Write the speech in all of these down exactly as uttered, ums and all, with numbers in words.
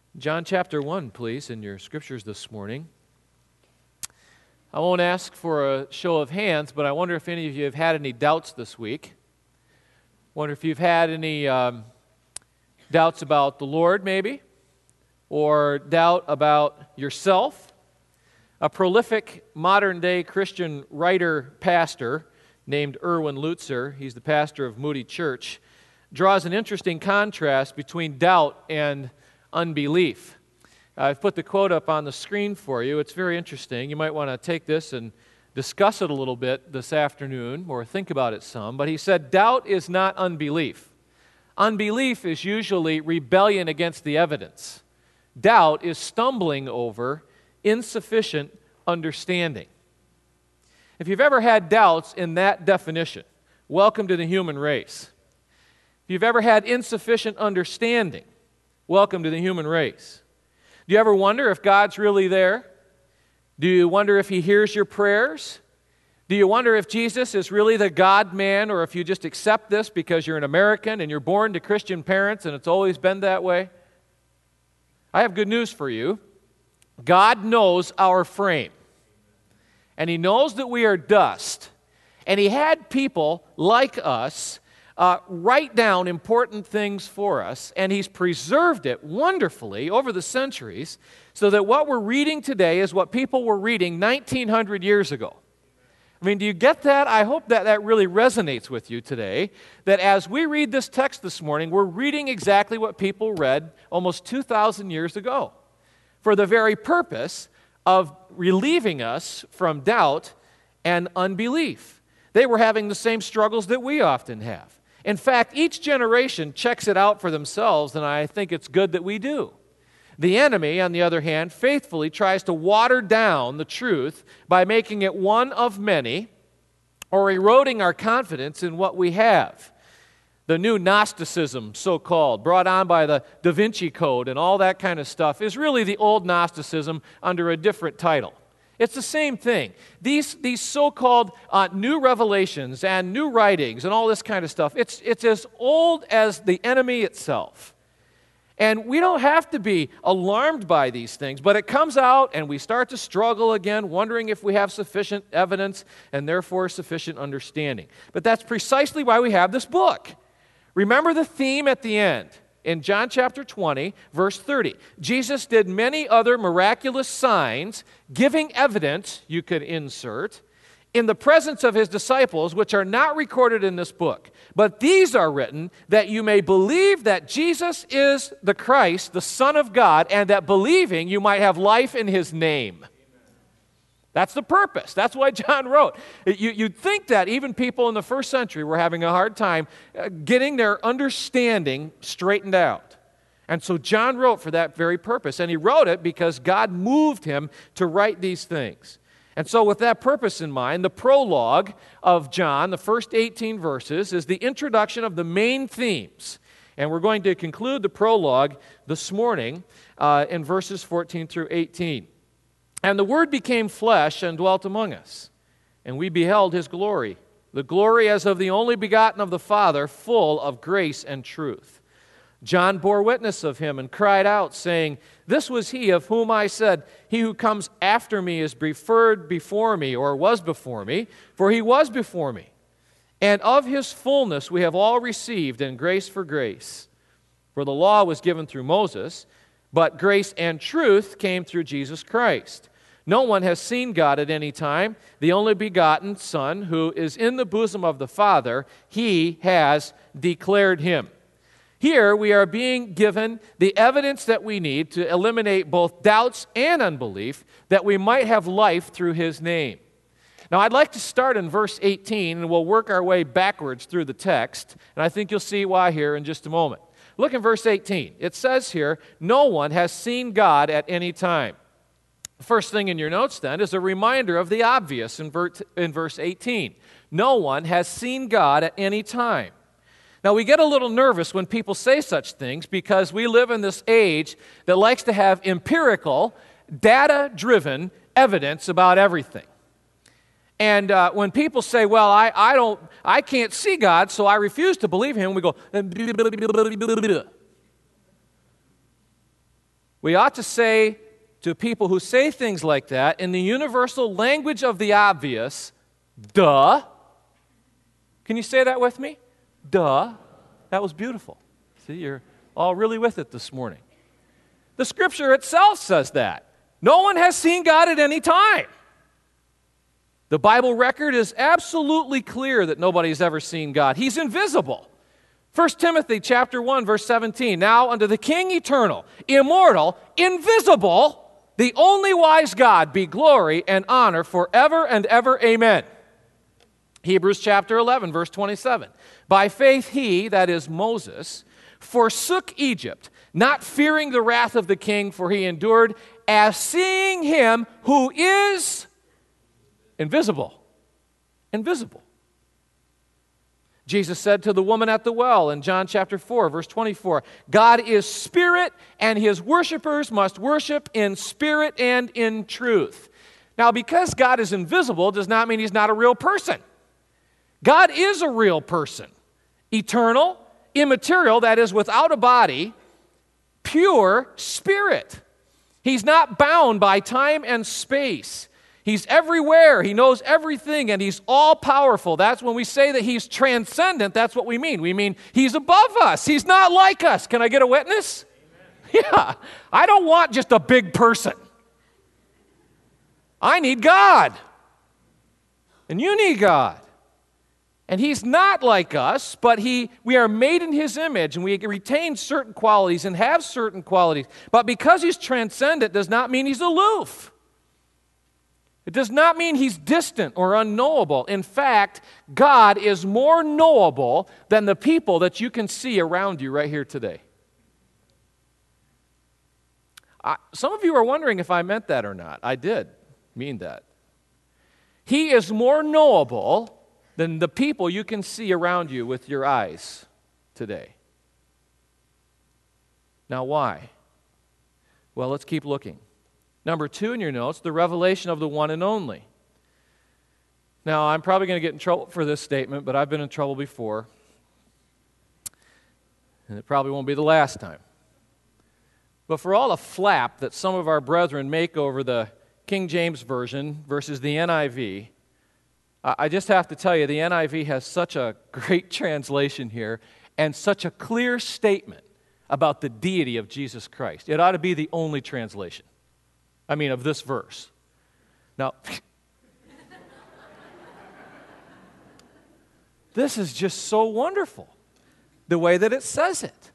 John chapter one, please, in your scriptures this morning. I won't ask for a show of hands, but I wonder if any of you have had any doubts this week. Wonder if you've had any um, doubts about the Lord, maybe, or doubt about yourself. A prolific modern-day Christian writer, pastor, named Erwin Lutzer, he's the pastor of Moody Church, draws an interesting contrast between doubt and unbelief. I've put the quote up on the screen for you. It's very interesting. You might want to take this and discuss it a little bit this afternoon or think about it some. But he said, doubt is not unbelief. Unbelief is usually rebellion against the evidence. Doubt is stumbling over insufficient understanding. If you've ever had doubts in that definition, welcome to the human race. If you've ever had insufficient understanding, welcome to the human race. Do you ever wonder if God's really there? Do you wonder if He hears your prayers? Do you wonder if Jesus is really the God-man, or if you just accept this because you're an American and you're born to Christian parents and it's always been that way? I have good news for you. God knows our frame. And He knows that we are dust. And He had people like us Uh, write down important things for us, and He's preserved it wonderfully over the centuries so that what we're reading today is what people were reading nineteen hundred years ago. I mean, do you get that? I hope that that really resonates with you today, that as we read this text this morning, we're reading exactly what people read almost two thousand years ago for the very purpose of relieving us from doubt and unbelief. They were having the same struggles that we often have. In fact, each generation checks it out for themselves, and I think it's good that we do. The enemy, on the other hand, faithfully tries to water down the truth by making it one of many or eroding our confidence in what we have. The new Gnosticism, so-called, brought on by the Da Vinci Code and all that kind of stuff, is really the old Gnosticism under a different title. It's the same thing. These, these so-called uh, new revelations and new writings and all this kind of stuff, it's, it's as old as the enemy itself. And we don't have to be alarmed by these things, but it comes out and we start to struggle again, wondering if we have sufficient evidence and therefore sufficient understanding. But that's precisely why we have this book. Remember the theme at the end. In John chapter twenty, verse thirty, Jesus did many other miraculous signs, giving evidence, you could insert, in the presence of His disciples, which are not recorded in this book. But these are written that you may believe that Jesus is the Christ, the Son of God, and that believing you might have life in His name. That's the purpose. That's why John wrote. You, you'd think that even people in the first century were having a hard time getting their understanding straightened out. And so John wrote for that very purpose. And he wrote it because God moved him to write these things. And so with that purpose in mind, the prologue of John, the first eighteen verses, is the introduction of the main themes. And we're going to conclude the prologue this morning uh, in verses fourteen through eighteen. And the Word became flesh and dwelt among us, and we beheld His glory, the glory as of the only begotten of the Father, full of grace and truth. John bore witness of Him and cried out, saying, This was He of whom I said, He who comes after me is preferred before me, or was before me, for He was before me. And of His fullness we have all received, and grace for grace. For the law was given through Moses, but grace and truth came through Jesus Christ. No one has seen God at any time. The only begotten Son, who is in the bosom of the Father, He has declared Him. Here we are being given the evidence that we need to eliminate both doubts and unbelief, that we might have life through His name. Now I'd like to start in verse eighteen, and we'll work our way backwards through the text, and I think you'll see why here in just a moment. Look in verse eighteen. It says here, no one has seen God at any time. The first thing in your notes then is a reminder of the obvious in verse eighteen. No one has seen God at any time. Now we get a little nervous when people say such things because we live in this age that likes to have empirical, data-driven evidence about everything. And uh, when people say, well, I, I don't, I can't see God, so I refuse to believe Him, we go, We ought to say to people who say things like that, in the universal language of the obvious, duh. Can you say that with me? Duh. That was beautiful. See, you're all really with it this morning. The Scripture itself says that. No one has seen God at any time. The Bible record is absolutely clear that nobody's ever seen God. He's invisible. First Timothy chapter one, verse seventeen. Now unto the King eternal, immortal, invisible, the only wise God, be glory and honor forever and ever. Amen. Hebrews chapter eleven, verse twenty-seven. By faith he, that is Moses, forsook Egypt, not fearing the wrath of the king, for he endured as seeing him who is invisible. Invisible. Jesus said to the woman at the well in John chapter four, verse twenty-four, God is spirit, and his worshipers must worship in spirit and in truth. Now, because God is invisible does not mean he's not a real person. God is a real person. Eternal, immaterial, that is without a body, pure spirit. He's not bound by time and space. He's everywhere. He knows everything, and he's all-powerful. That's when we say that he's transcendent, that's what we mean. We mean he's above us. He's not like us. Can I get a witness? Amen. Yeah. I don't want just a big person. I need God. And you need God. And he's not like us, but he, we are made in his image, and we retain certain qualities and have certain qualities. But because he's transcendent does not mean he's aloof. It does not mean he's distant or unknowable. In fact, God is more knowable than the people that you can see around you right here today. I, some of you are wondering if I meant that or not. I did mean that. He is more knowable than the people you can see around you with your eyes today. Now, why? Well, let's keep looking. Number two in your notes, the revelation of the one and only. Now, I'm probably going to get in trouble for this statement, but I've been in trouble before. And it probably won't be the last time. But for all the flap that some of our brethren make over the King James Version versus the N I V, I just have to tell you, the N I V has such a great translation here and such a clear statement about the deity of Jesus Christ. It ought to be the only translation. I mean, of this verse. Now, this is just so wonderful, the way that it says it.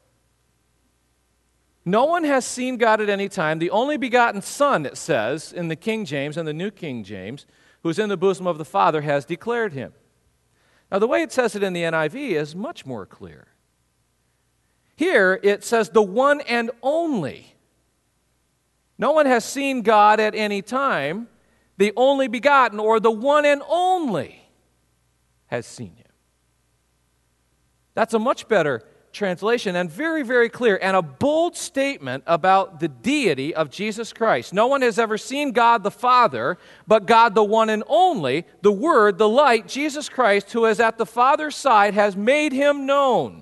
No one has seen God at any time. The only begotten Son, it says in the King James and the New King James, who's in the bosom of the Father, has declared him. Now, the way it says it in the N I V is much more clear. Here, it says the one and only. No one has seen God at any time. The only begotten, or the one and only, has seen him. That's a much better translation and very, very clear and a bold statement about the deity of Jesus Christ. No one has ever seen God the Father, but God the one and only, the Word, the light, Jesus Christ, who is at the Father's side, has made him known.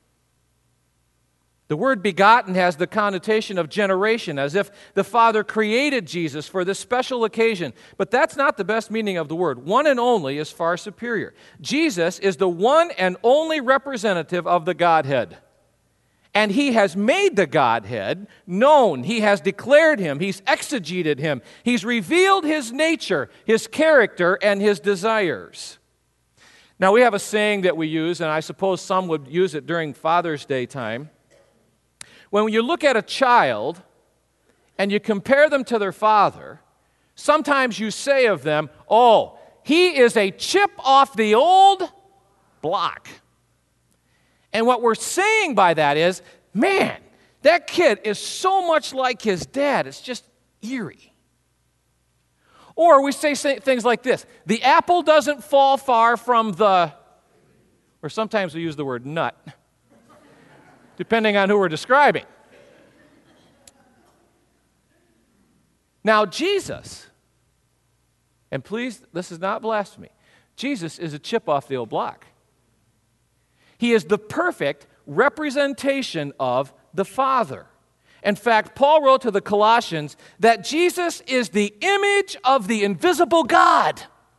The word begotten has the connotation of generation, as if the Father created Jesus for this special occasion. But that's not the best meaning of the word. One and only is far superior. Jesus is the one and only representative of the Godhead. And he has made the Godhead known. He has declared him. He's exegeted him. He's revealed his nature, his character, and his desires. Now, we have a saying that we use, and I suppose some would use it during Father's Day time. When you look at a child and you compare them to their father, sometimes you say of them, oh, he is a chip off the old block. And what we're saying by that is, man, that kid is so much like his dad, it's just eerie. Or we say things like this, the apple doesn't fall far from the, or sometimes we use the word nut, depending on who we're describing. Now, Jesus, and please, this is not blasphemy, Jesus is a chip off the old block. He is the perfect representation of the Father. In fact, Paul wrote to the Colossians that Jesus is the image of the invisible God.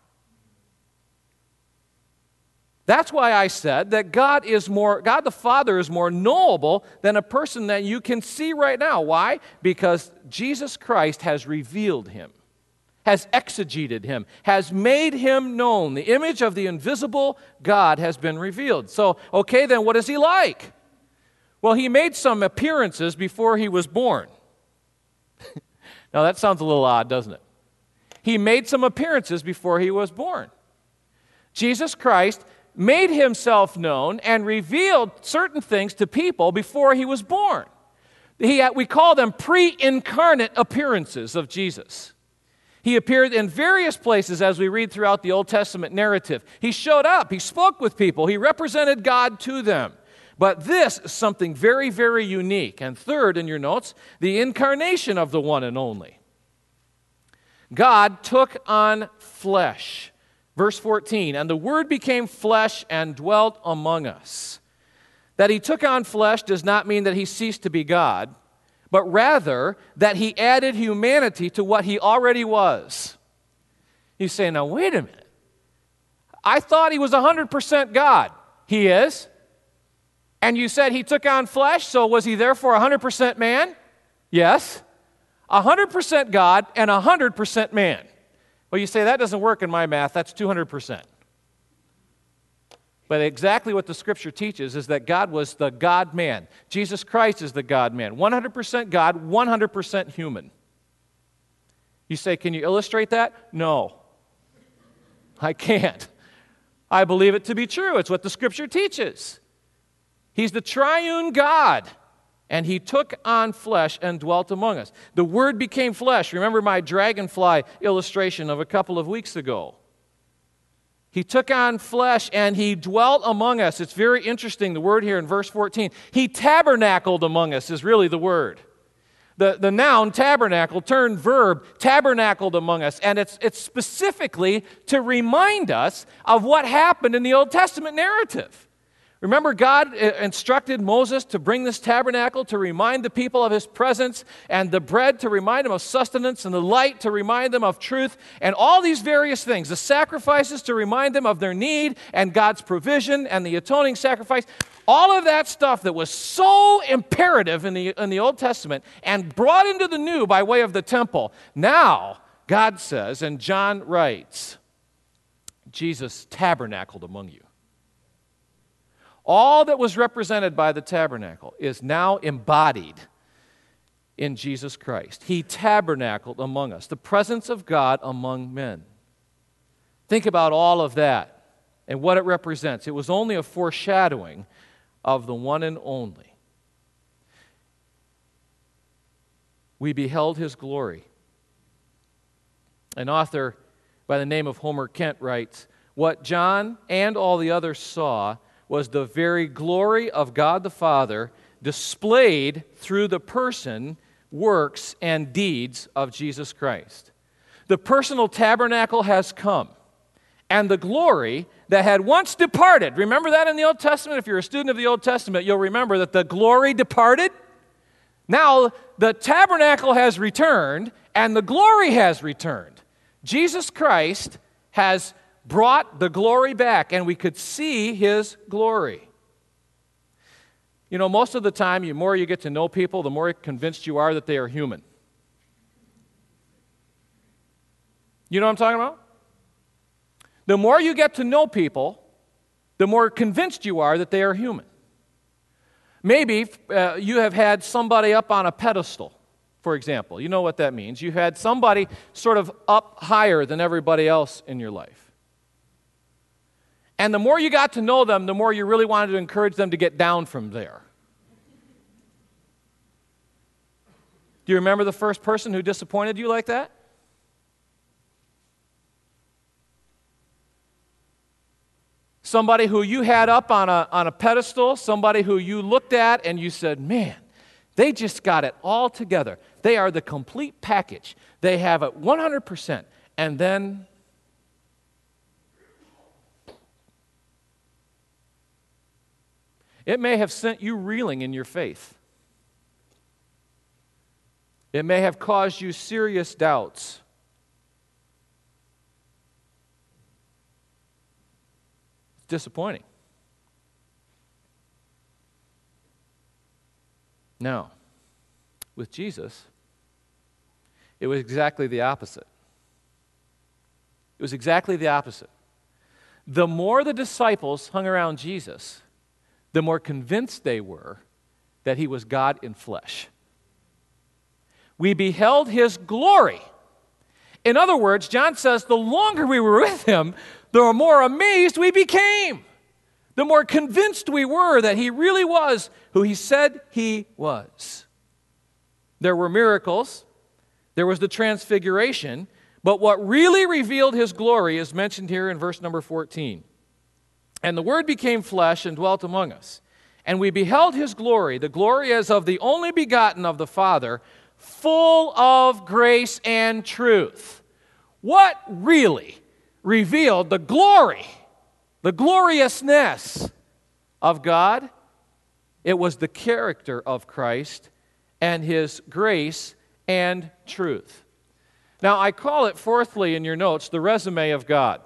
That's why I said that God is more, God the Father is more knowable than a person that you can see right now. Why? Because Jesus Christ has revealed him, has exegeted him, has made him known. The image of the invisible God has been revealed. So, okay, then what is he like? Well, he made some appearances before he was born. Now, that sounds a little odd, doesn't it? He made some appearances before he was born. Jesus Christ made himself known and revealed certain things to people before he was born. He, we call them pre-incarnate appearances of Jesus. He appeared in various places as we read throughout the Old Testament narrative. He showed up, he spoke with people, he represented God to them. But this is something very, very unique. And third, in your notes, the incarnation of the one and only. God took on flesh. Verse fourteen, and the Word became flesh and dwelt among us. That he took on flesh does not mean that he ceased to be God, but rather that he added humanity to what he already was. You say, now wait a minute. I thought he was one hundred percent God. He is. And you said he took on flesh, so was he therefore one hundred percent man? Yes. one hundred percent God and one hundred percent man. Well, you say, that doesn't work in my math, that's two hundred percent. But exactly what the Scripture teaches is that God was the God-man. Jesus Christ is the God-man. one hundred percent God, one hundred percent human. You say, can you illustrate that? No. I can't. I believe it to be true. It's what the Scripture teaches. He's the triune God. And he took on flesh and dwelt among us. The Word became flesh. Remember my dragonfly illustration of a couple of weeks ago. He took on flesh and he dwelt among us. It's very interesting, the word here in verse fourteen. He tabernacled among us is really the word. The, the noun tabernacle turned verb, tabernacled among us. And it's, it's specifically to remind us of what happened in the Old Testament narrative. Remember, God instructed Moses to bring this tabernacle to remind the people of his presence, and the bread to remind them of sustenance, and the light to remind them of truth, and all these various things. The sacrifices to remind them of their need, and God's provision, and the atoning sacrifice. All of that stuff that was so imperative in the, in the Old Testament and brought into the New by way of the temple. Now, God says, and John writes, Jesus tabernacled among you. All that was represented by the tabernacle is now embodied in Jesus Christ. He tabernacled among us, the presence of God among men. Think about all of that and what it represents. It was only a foreshadowing of the one and only. We beheld his glory. An author by the name of Homer Kent writes, what John and all the others saw was the very glory of God the Father displayed through the person, works, and deeds of Jesus Christ. The personal tabernacle has come, and the glory that had once departed, remember that in the Old Testament? If you're a student of the Old Testament, you'll remember that the glory departed. Now, the tabernacle has returned, and the glory has returned. Jesus Christ has brought the glory back, and we could see his glory. You know, most of the time, the more you get to know people, the more convinced you are that they are human. You know what I'm talking about? The more you get to know people, the more convinced you are that they are human. Maybe uh, you have had somebody up on a pedestal, for example. You know what that means. You had somebody sort of up higher than everybody else in your life. And the more you got to know them, the more you really wanted to encourage them to get down from there. Do you remember the first person who disappointed you like that? Somebody who you had up on a, on a pedestal, somebody who you looked at and you said, man, they just got it all together. They are the complete package. They have it one hundred percent. And then it may have sent you reeling in your faith. It may have caused you serious doubts. It's disappointing. No. With Jesus, it was exactly the opposite. It was exactly the opposite. The more the disciples hung around Jesus, the more convinced they were that he was God in flesh. We beheld his glory. In other words, John says the longer we were with him, the more amazed we became. The more convinced we were that he really was who he said he was. There were miracles. There was the transfiguration. But what really revealed his glory is mentioned here in verse number fourteen. And the Word became flesh and dwelt among us. And we beheld his glory, the glory as of the only begotten of the Father, full of grace and truth. What really revealed the glory, the gloriousness of God? It was the character of Christ and his grace and truth. Now, I call it, fourthly, in your notes, the resume of God.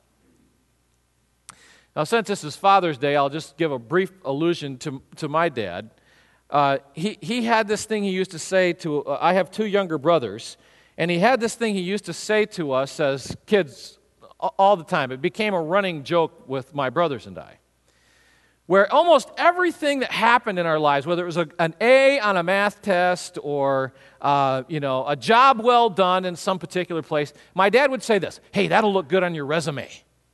Now, since this is Father's Day, I'll just give a brief allusion to, to my dad. Uh, he, he had this thing he used to say to, uh, I have two younger brothers, and he had this thing he used to say to us as kids all the time. It became a running joke with my brothers and I, where almost everything that happened in our lives, whether it was a, an A on a math test or uh, you know, a job well done in some particular place, my dad would say this: "Hey, that'll look good on your resume."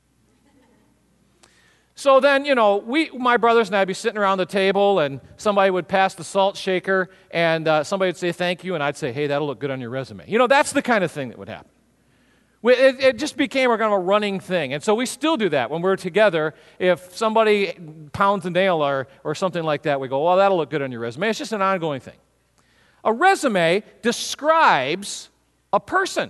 So then, you know, we, my brothers and I would be sitting around the table, and somebody would pass the salt shaker, and uh, somebody would say thank you, and I'd say, "Hey, that'll look good on your resume." You know, that's the kind of thing that would happen. It, it just became a kind of a running thing. And so we still do that when we're together. If somebody pounds a nail or, or something like that, we go, "Well, that'll look good on your resume." It's just an ongoing thing. A resume describes a person.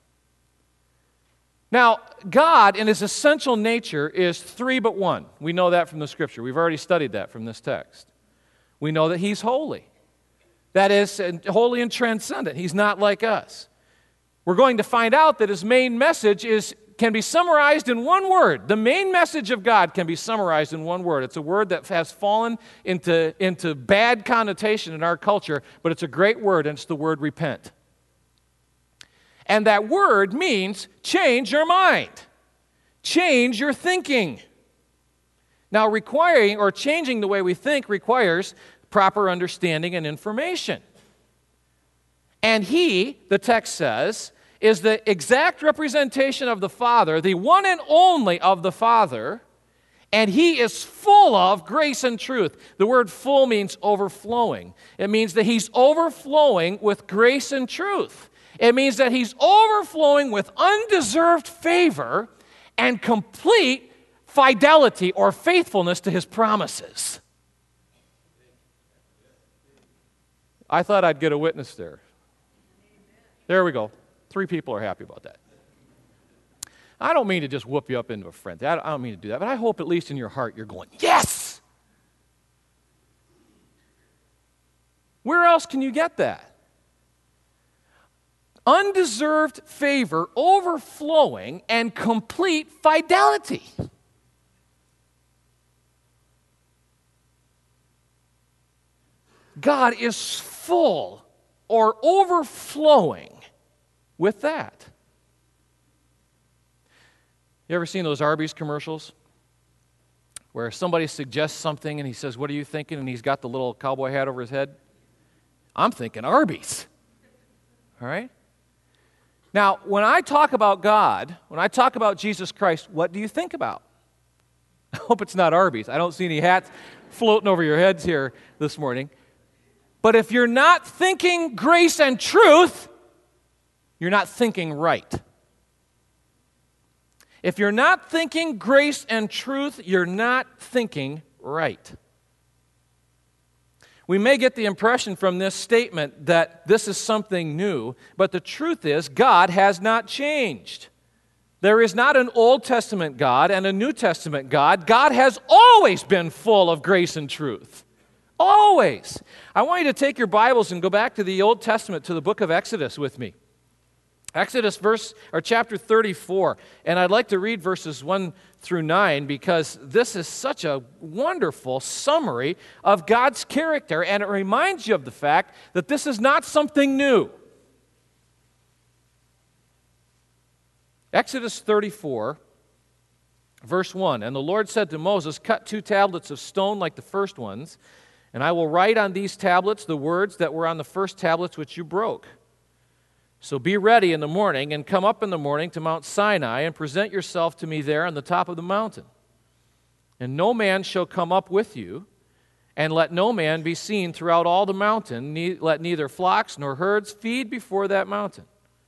Now, God, in his essential nature, is three but one. We know that from the Scripture. We've already studied that from this text. We know that he's holy. That is, holy and transcendent. He's not like us. We're going to find out that his main message is can be summarized in one word. The main message of God can be summarized in one word. It's a word that has fallen into, into bad connotation in our culture, but it's a great word, and it's the word repent. And that word means change your mind. Change your thinking. Now, requiring or changing the way we think requires proper understanding and information. And he, the text says, is the exact representation of the Father, the one and only of the Father, and he is full of grace and truth. The word full means overflowing. It means that he's overflowing with grace and truth. It means that he's overflowing with undeserved favor and complete fidelity or faithfulness to his promises. I thought I'd get a witness there. There we go. Three people are happy about that. I don't mean to just whoop you up into a frenzy. I don't mean to do that, but I hope at least in your heart you're going, yes! Where else can you get that? Undeserved favor, overflowing, and complete fidelity. God is full or overflowing with that. You ever seen those Arby's commercials where somebody suggests something and he says, "What are you thinking?" and he's got the little cowboy hat over his head? I'm thinking Arby's. All right? Now, when I talk about God, when I talk about Jesus Christ, what do you think about? I hope it's not Arby's. I don't see any hats floating over your heads here this morning. But if you're not thinking grace and truth, you're not thinking right. If you're not thinking grace and truth, you're not thinking right. We may get the impression from this statement that this is something new, but the truth is God has not changed. There is not an Old Testament God and a New Testament God. God has always been full of grace and truth. Always. I want you to take your Bibles and go back to the Old Testament, to the book of Exodus with me. Exodus verse or chapter thirty-four, and I'd like to read verses one through nine because this is such a wonderful summary of God's character, and it reminds you of the fact that this is not something new. Exodus thirty-four, verse one, and the Lord said to Moses, cut two tablets of stone like the first ones, and I will write on these tablets the words that were on the first tablets which you broke. So be ready in the morning and come up in the morning to Mount Sinai and present yourself to me there on the top of the mountain. And no man shall come up with you, and let no man be seen throughout all the mountain. Ne- let neither flocks nor herds feed before that mountain.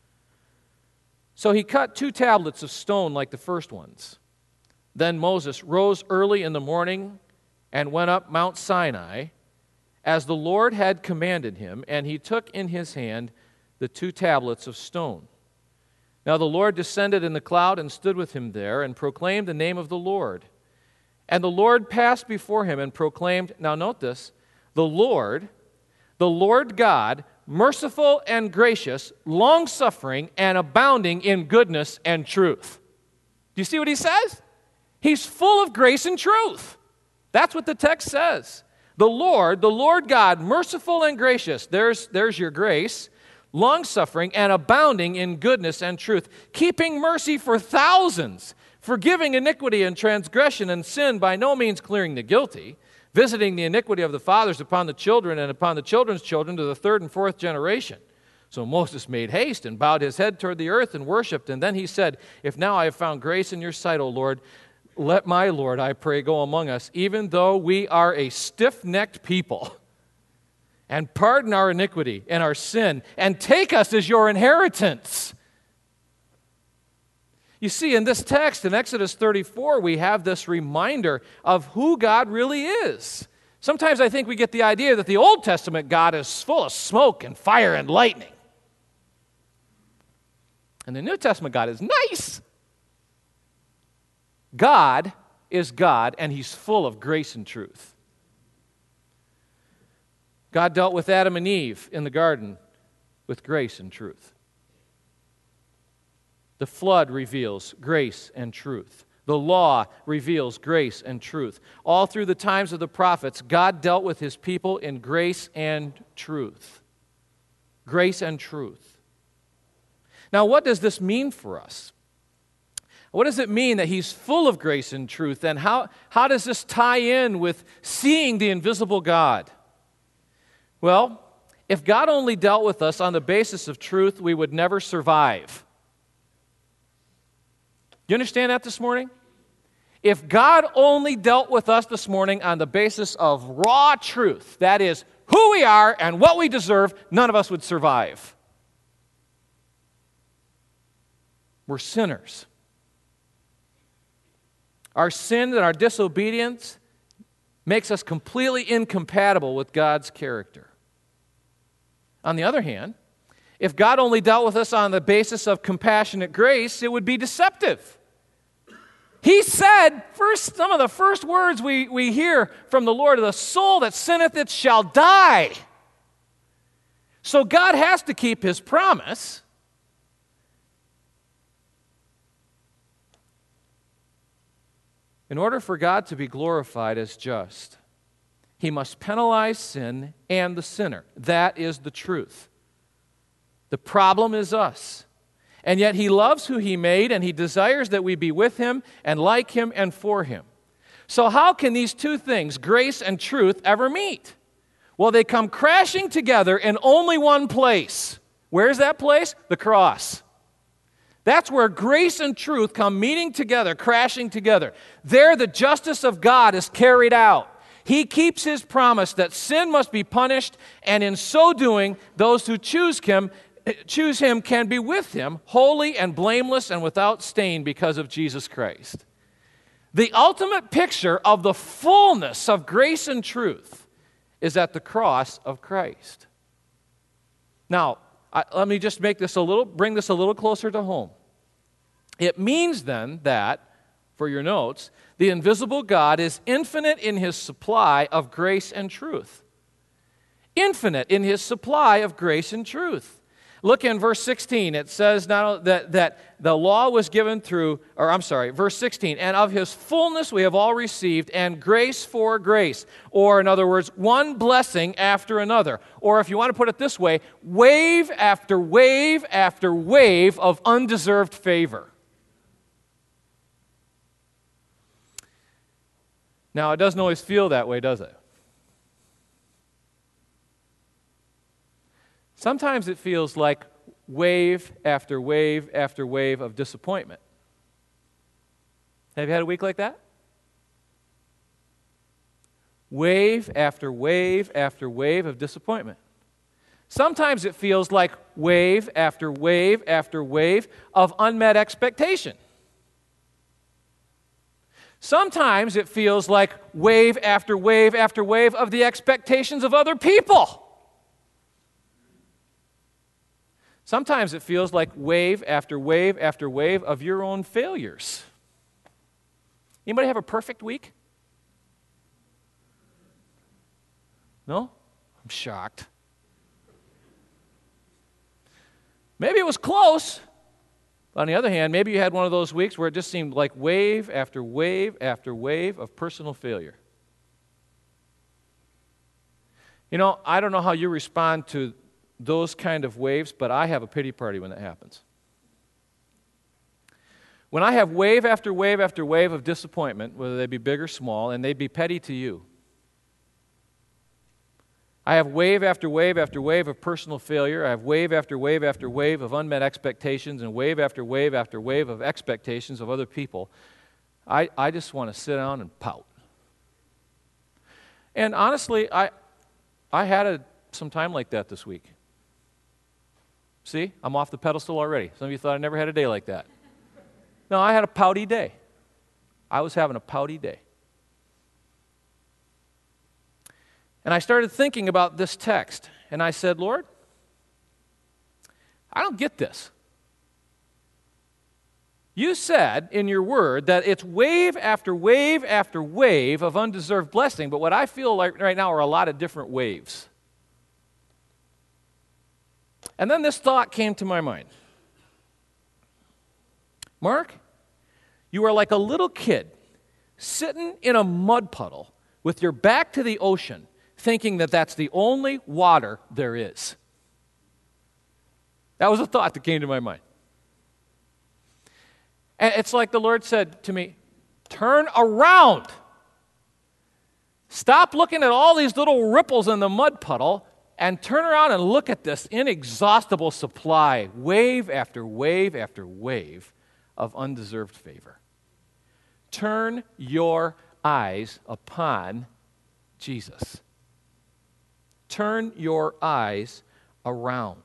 So he cut two tablets of stone like the first ones. Then Moses rose early in the morning and went up Mount Sinai, as the Lord had commanded him, and he took in his hand the two tablets of stone. Now the Lord descended in the cloud and stood with him there and proclaimed the name of the Lord. And the Lord passed before him and proclaimed, now note this, the Lord, the Lord God, merciful and gracious, long-suffering and abounding in goodness and truth. Do you see what he says? He's full of grace and truth. That's what the text says. The Lord, the Lord God, merciful and gracious. There's, there's your grace. Long-suffering and abounding in goodness and truth, keeping mercy for thousands, forgiving iniquity and transgression and sin, by no means clearing the guilty, visiting the iniquity of the fathers upon the children and upon the children's children to the third and fourth generation. So Moses made haste and bowed his head toward the earth and worshipped. And then he said, if now I have found grace in your sight, O Lord, let my Lord, I pray, go among us, even though we are a stiff-necked people. And pardon our iniquity and our sin, and take us as your inheritance. You see, in this text, in Exodus thirty-four, we have this reminder of who God really is. Sometimes I think we get the idea that the Old Testament God is full of smoke and fire and lightning. And the New Testament God is nice. God is God, and He's full of grace and truth. God dealt with Adam and Eve in the garden with grace and truth. The flood reveals grace and truth. The law reveals grace and truth. All through the times of the prophets, God dealt with His people in grace and truth. Grace and truth. Now, what does this mean for us? What does it mean that He's full of grace and truth? And how, how does this tie in with seeing the invisible God? Well, if God only dealt with us on the basis of truth, we would never survive. You understand that this morning? If God only dealt with us this morning on the basis of raw truth, that is, who we are and what we deserve, none of us would survive. We're sinners. Our sin and our disobedience makes us completely incompatible with God's character. On the other hand, if God only dealt with us on the basis of compassionate grace, it would be deceptive. He said, first, some of the first words we, we hear from the Lord, the soul that sinneth it shall die. So God has to keep His promise. In order for God to be glorified as just, He must penalize sin and the sinner. That is the truth. The problem is us. And yet He loves who He made, and He desires that we be with Him and like Him and for Him. So how can these two things, grace and truth, ever meet? Well, they come crashing together in only one place. Where's that place? The cross. That's where grace and truth come meeting together, crashing together. There the justice of God is carried out. He keeps His promise that sin must be punished, and in so doing, those who choose Him, choose Him can be with Him, holy and blameless and without stain because of Jesus Christ. The ultimate picture of the fullness of grace and truth is at the cross of Christ. Now, I, let me just make this a little, bring this a little closer to home. It means then that for your notes, the invisible God is infinite in his supply of grace and truth. Infinite in his supply of grace and truth. Look in verse sixteen. It says not that, that the law was given through, or I'm sorry, verse sixteen, and of his fullness we have all received, and grace for grace. Or in other words, one blessing after another. Or if you want to put it this way, wave after wave after wave of undeserved favor. Now, it doesn't always feel that way, does it? Sometimes it feels like wave after wave after wave of disappointment. Have you had a week like that? Wave after wave after wave of disappointment. Sometimes it feels like wave after wave after wave of unmet expectation. Sometimes it feels like wave after wave after wave of the expectations of other people. Sometimes it feels like wave after wave after wave of your own failures. Anybody have a perfect week? No? I'm shocked. Maybe it was close. On the other hand, maybe you had one of those weeks where it just seemed like wave after wave after wave of personal failure. You know, I don't know how you respond to those kind of waves, but I have a pity party when that happens. When I have wave after wave after wave of disappointment, whether they be big or small, and they be petty to you, I have wave after wave after wave of personal failure. I have wave after wave after wave of unmet expectations and wave after wave after wave of expectations of other people. I, I just want to sit down and pout. And honestly, I, I had a, some time like that this week. See, I'm off the pedestal already. Some of you thought I never had a day like that. No, I had a pouty day. I was having a pouty day. And I started thinking about this text, and I said, Lord, I don't get this. You said in your word that it's wave after wave after wave of undeserved blessing, but what I feel like right now are a lot of different waves. And then this thought came to my mind. Mark, you are like a little kid sitting in a mud puddle with your back to the ocean, thinking that that's the only water there is. That was a thought that came to my mind. And it's like the Lord said to me, turn around. Stop looking at all these little ripples in the mud puddle and turn around and look at this inexhaustible supply, wave after wave after wave of undeserved favor. Turn your eyes upon Jesus. Turn your eyes around.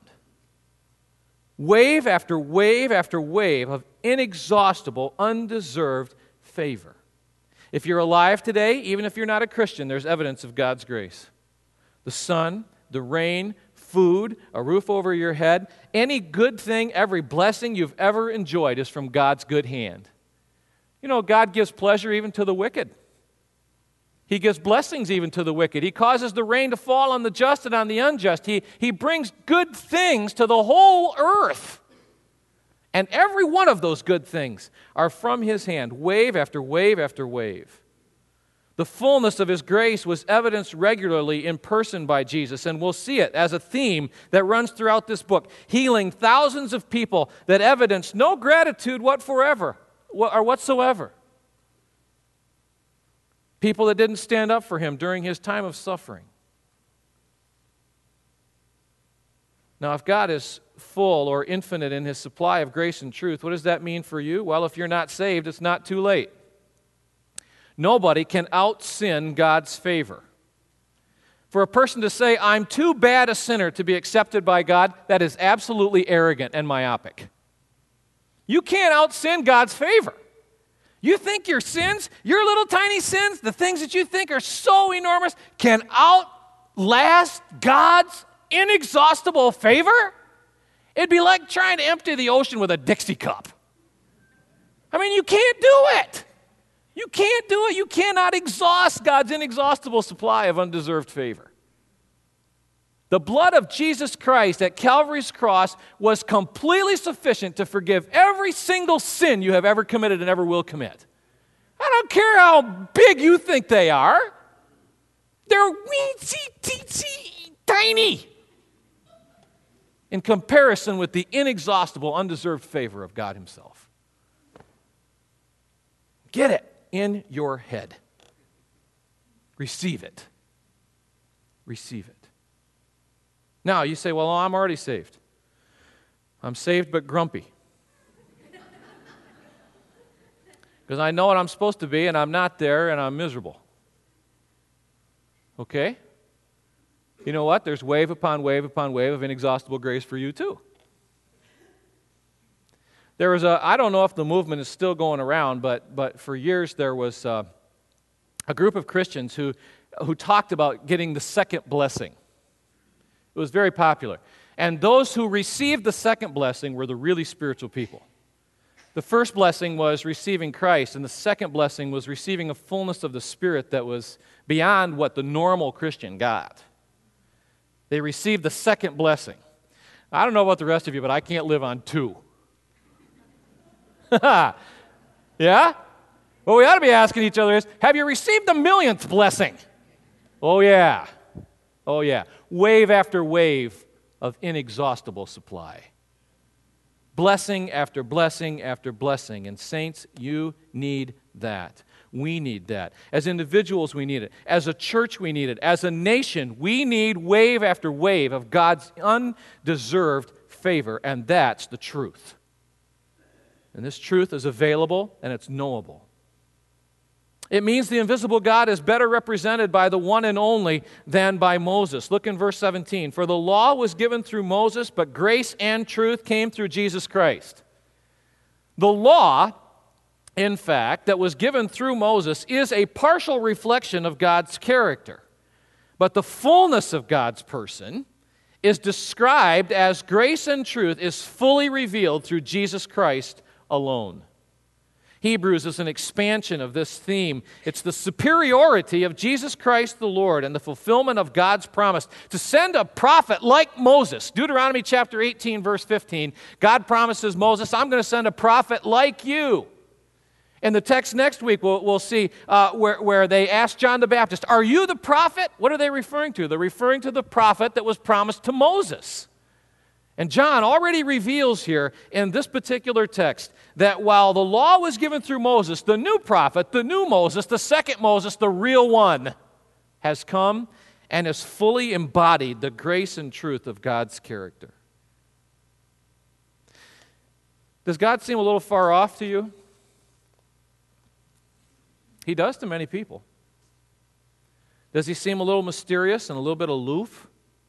Wave after wave after wave of inexhaustible, undeserved favor. If you're alive today, even if you're not a Christian, there's evidence of God's grace. The sun, the rain, food, a roof over your head, any good thing, every blessing you've ever enjoyed is from God's good hand. You know, God gives pleasure even to the wicked. He gives blessings even to the wicked. He causes the rain to fall on the just and on the unjust. He, he brings good things to the whole earth. And every one of those good things are from His hand, wave after wave after wave. The fullness of His grace was evidenced regularly in person by Jesus, and we'll see it as a theme that runs throughout this book, healing thousands of people that evidence no gratitude whatsoever, or whatsoever. People that didn't stand up for Him during His time of suffering. Now, if God is full or infinite in His supply of grace and truth, what does that mean for you? Well, if you're not saved, it's not too late. Nobody can out-sin God's favor. For a person to say, I'm too bad a sinner to be accepted by God, that is absolutely arrogant and myopic. You can't out-sin God's favor. You think your sins, your little tiny sins, the things that you think are so enormous, can outlast God's inexhaustible favor? It'd be like trying to empty the ocean with a Dixie cup. I mean, you can't do it. You can't do it. You cannot exhaust God's inexhaustible supply of undeserved favor. The blood of Jesus Christ at Calvary's cross was completely sufficient to forgive every single sin you have ever committed and ever will commit. I don't care how big you think they are. They're weensy, teensy, tiny in comparison with the inexhaustible, undeserved favor of God himself. Get it in your head. Receive it. Receive it. Now, you say, well, I'm already saved. I'm saved but grumpy. Because I know what I'm supposed to be, and I'm not there, and I'm miserable. Okay? You know what? There's wave upon wave upon wave of inexhaustible grace for you, too. There was a, I don't know if the movement is still going around, but, but for years there was uh, a group of Christians who, who talked about getting the second blessing. It was very popular. And those who received the second blessing were the really spiritual people. The first blessing was receiving Christ, and the second blessing was receiving a fullness of the Spirit that was beyond what the normal Christian got. They received the second blessing. I don't know about the rest of you, but I can't live on two. Yeah? What we ought to be asking each other is, have you received the millionth blessing? Oh, yeah. Oh, yeah. Wave after wave of inexhaustible supply. Blessing after blessing after blessing. And saints, you need that. We need that. As individuals, we need it. As a church, we need it. As a nation, we need wave after wave of God's undeserved favor, and that's the truth. And this truth is available and it's knowable. It means the invisible God is better represented by the one and only than by Moses. Look in verse seventeen. For the law was given through Moses, but grace and truth came through Jesus Christ. The law, in fact, that was given through Moses is a partial reflection of God's character. But the fullness of God's person is described as grace and truth is fully revealed through Jesus Christ alone. Hebrews is an expansion of this theme. It's the superiority of Jesus Christ the Lord and the fulfillment of God's promise to send a prophet like Moses. Deuteronomy chapter eighteen, verse fifteen, God promises Moses, I'm going to send a prophet like you. In the text next week, we'll, we'll see uh, where, where they ask John the Baptist, are you the prophet? What are they referring to? They're referring to the prophet that was promised to Moses. And John already reveals here in this particular text that while the law was given through Moses, the new prophet, the new Moses, the second Moses, the real one, has come and has fully embodied the grace and truth of God's character. Does God seem a little far off to you? He does to many people. Does he seem a little mysterious and a little bit aloof?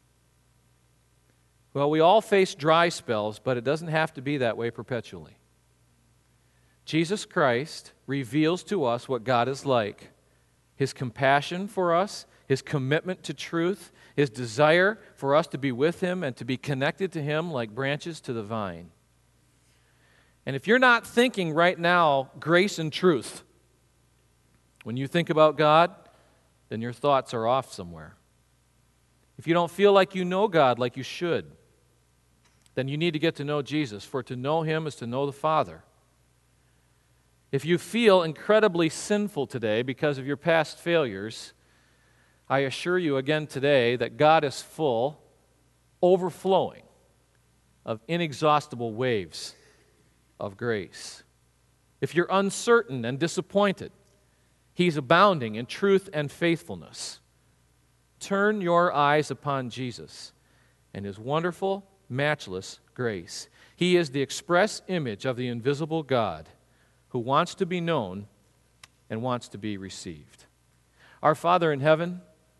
Well, we all face dry spells, but it doesn't have to be that way perpetually. Jesus Christ reveals to us what God is like. His compassion for us, His commitment to truth, His desire for us to be with Him and to be connected to Him like branches to the vine. And if you're not thinking right now grace and truth, when you think about God, then your thoughts are off somewhere. If you don't feel like you know God like you should, then you need to get to know Jesus, for to know Him is to know the Father. If you feel incredibly sinful today because of your past failures, I assure you again today that God is full, overflowing, of inexhaustible waves of grace. If you're uncertain and disappointed, He's abounding in truth and faithfulness. Turn your eyes upon Jesus and His wonderful, matchless grace. He is the express image of the invisible God who wants to be known and wants to be received. Our Father in heaven,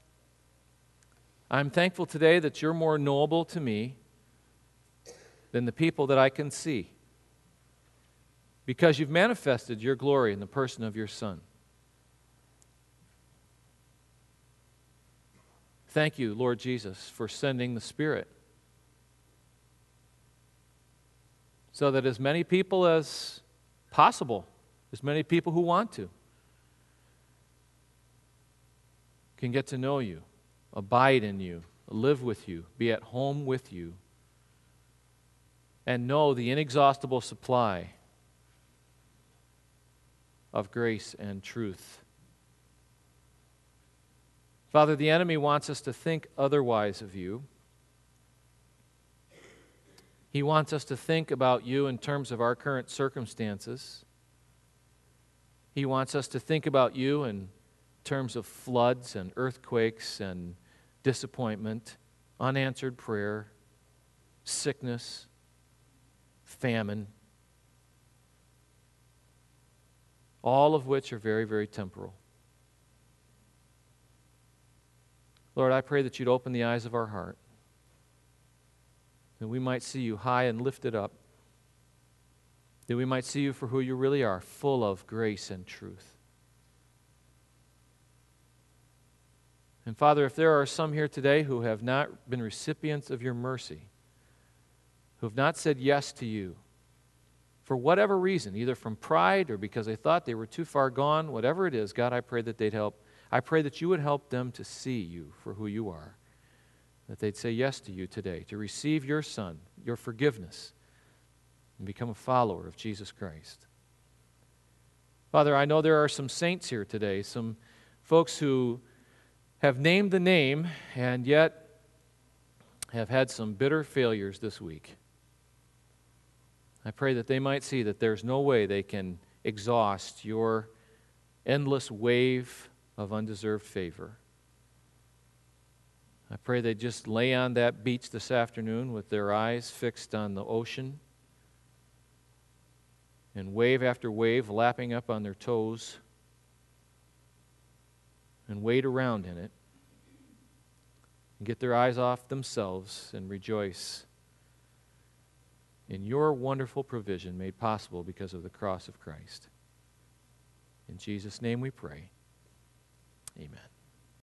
I'm thankful today that you're more knowable to me than the people that I can see, because you've manifested your glory in the person of your Son. Thank you, Lord Jesus, for sending the Spirit, so that as many people as possible, as many people who want to, can get to know you, abide in you, live with you, be at home with you, and know the inexhaustible supply of grace and truth. Father, the enemy wants us to think otherwise of you. He wants us to think about you in terms of our current circumstances. He wants us to think about you in terms of floods and earthquakes and disappointment, unanswered prayer, sickness, famine, all of which are very, very temporal. Lord, I pray that you'd open the eyes of our heart, that we might see you high and lifted up, that we might see you for who you really are, full of grace and truth. And Father, if there are some here today who have not been recipients of your mercy, who have not said yes to you, for whatever reason, either from pride or because they thought they were too far gone, whatever it is, God, I pray that they'd help. I pray that you would help them to see you for who you are, that they'd say yes to you today, to receive your Son, your forgiveness, and become a follower of Jesus Christ. Father, I know there are some saints here today, some folks who have named the name and yet have had some bitter failures this week. I pray that they might see that there's no way they can exhaust your endless wave of undeserved favor. I pray they just lay on that beach this afternoon with their eyes fixed on the ocean and wave after wave lapping up on their toes and wade around in it and get their eyes off themselves and rejoice in your wonderful provision made possible because of the cross of Christ. In Jesus' name we pray. Amen.